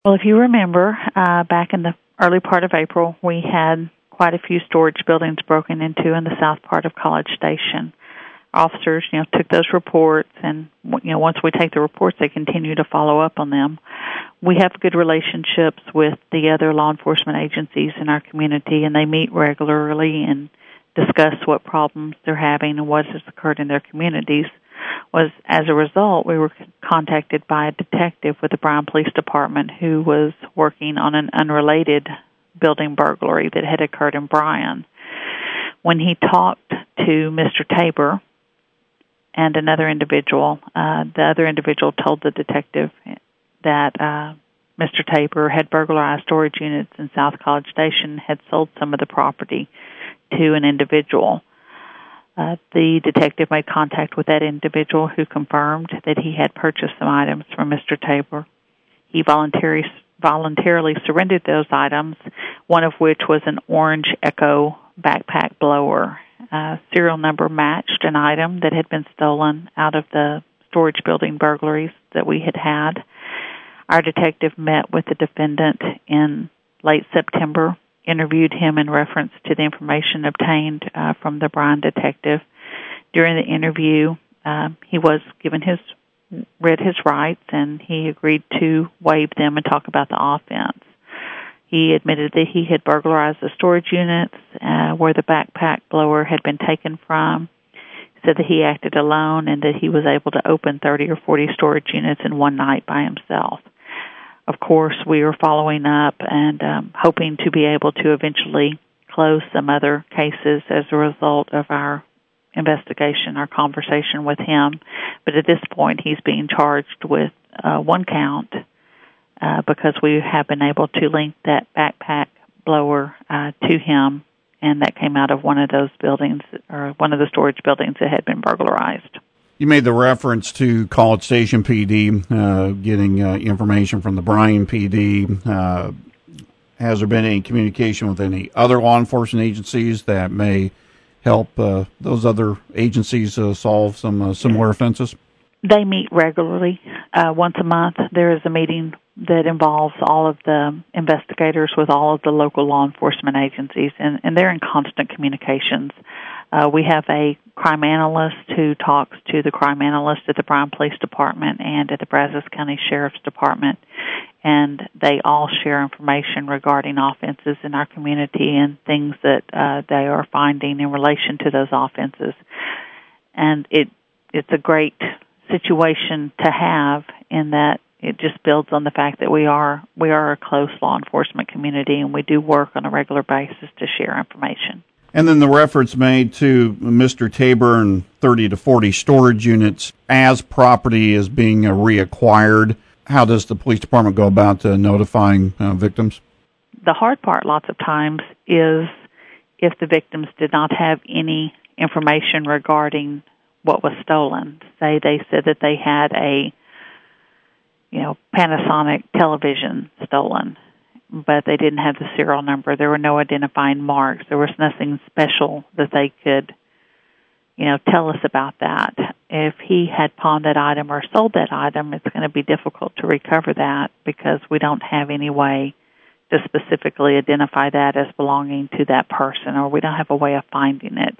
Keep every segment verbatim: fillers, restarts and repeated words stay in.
Well, if you remember, uh, back in the early part of April, we had quite a few storage buildings broken into in the south part of College Station. Officers, you know, took those reports, and, you know, once we take the reports, they continue to follow up on them. We have good relationships with the other law enforcement agencies in our community, and they meet regularly and discuss what problems they're having and what has occurred in their communities. Was as a result, we were contacted by a detective with the Bryan Police Department who was working on an unrelated building burglary that had occurred in Bryan. When he talked to Mister Tabor and another individual, uh, the other individual told the detective that uh, Mister Tabor had burglarized storage units in South College Station, had sold some of the property to an individual. Uh, the detective made contact with that individual who confirmed that he had purchased some items from Mister Tabor. He voluntarily, voluntarily surrendered those items, one of which was an orange Echo backpack blower. Uh, serial number matched an item that had been stolen out of the storage building burglaries that we had had. Our detective met with the defendant in late September, interviewed him in reference to the information obtained uh, from the Bryan detective. During the interview, uh, he was given his, read his rights, and he agreed to waive them and talk about the offense. He admitted that he had burglarized the storage units uh, where the backpack blower had been taken from. He said that he acted alone and that he was able to open thirty or forty storage units in one night by himself. Of course, we are following up and um, hoping to be able to eventually close some other cases as a result of our investigation, our conversation with him. But at this point, he's being charged with uh, one count uh, because we have been able to link that backpack blower uh, to him, and that came out of one of those buildings, or one of the storage buildings that had been burglarized. You made the reference to College Station P D, uh, getting uh, information from the Bryan P D. Uh, has there been any communication with any other law enforcement agencies that may help uh, those other agencies uh, solve some uh, similar offenses? They meet regularly. Uh, once a month, there is a meeting that involves all of the investigators with all of the local law enforcement agencies, and, and they're in constant communications. Uh, we have a crime analyst who talks to the crime analyst at the Bryan Police Department and at the Brazos County Sheriff's Department, and they all share information regarding offenses in our community and things that uh, they are finding in relation to those offenses. And it it's a great situation to have in that it just builds on the fact that we are we are a close law enforcement community, and we do work on a regular basis to share information. And then the reference made to Mister Tabor and thirty to forty storage units as property is being uh, reacquired. How does the police department go about uh, notifying uh, victims? The hard part lots of times is if the victims did not have any information regarding what was stolen. Say they said that they had a, you know, Panasonic television stolen, but they didn't have the serial number. There were no identifying marks. There was nothing special that they could, you know, tell us about that. If he had pawned that item or sold that item, it's going to be difficult to recover that because we don't have any way to specifically identify that as belonging to that person, or we don't have a way of finding it.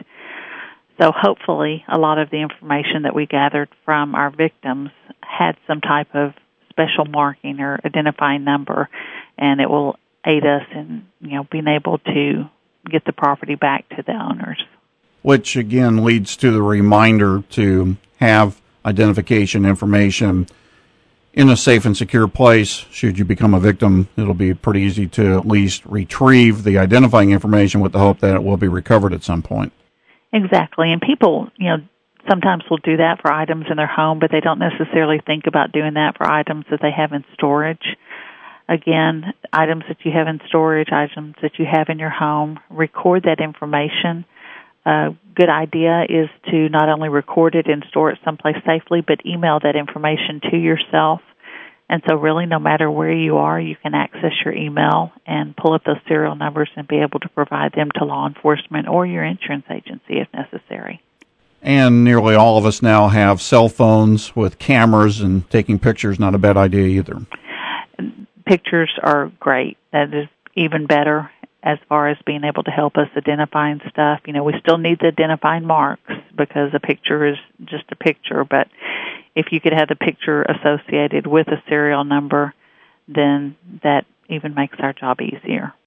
So hopefully a lot of the information that we gathered from our victims had some type of special marking or identifying number, and it will aid us in, you know, being able to get the property back to the owners. Which, again, leads to the reminder to have identification information in a safe and secure place. Should you become a victim, it'll be pretty easy to at least retrieve the identifying information with the hope that it will be recovered at some point. Exactly. And people, you know, sometimes will do that for items in their home, but they don't necessarily think about doing that for items that they have in storage. Again, items that you have in storage, items that you have in your home, record that information. A good idea is to not only record it and store it someplace safely, but email that information to yourself. And so really, no matter where you are, you can access your email and pull up those serial numbers and be able to provide them to law enforcement or your insurance agency if necessary. And nearly all of us now have cell phones with cameras, and taking pictures not a bad idea either. pictures are great. That is even better as far as being able to help us identifying stuff. You know, we still need the identifying marks because a picture is just a picture, but if you could have the picture associated with a serial number, then that even makes our job easier.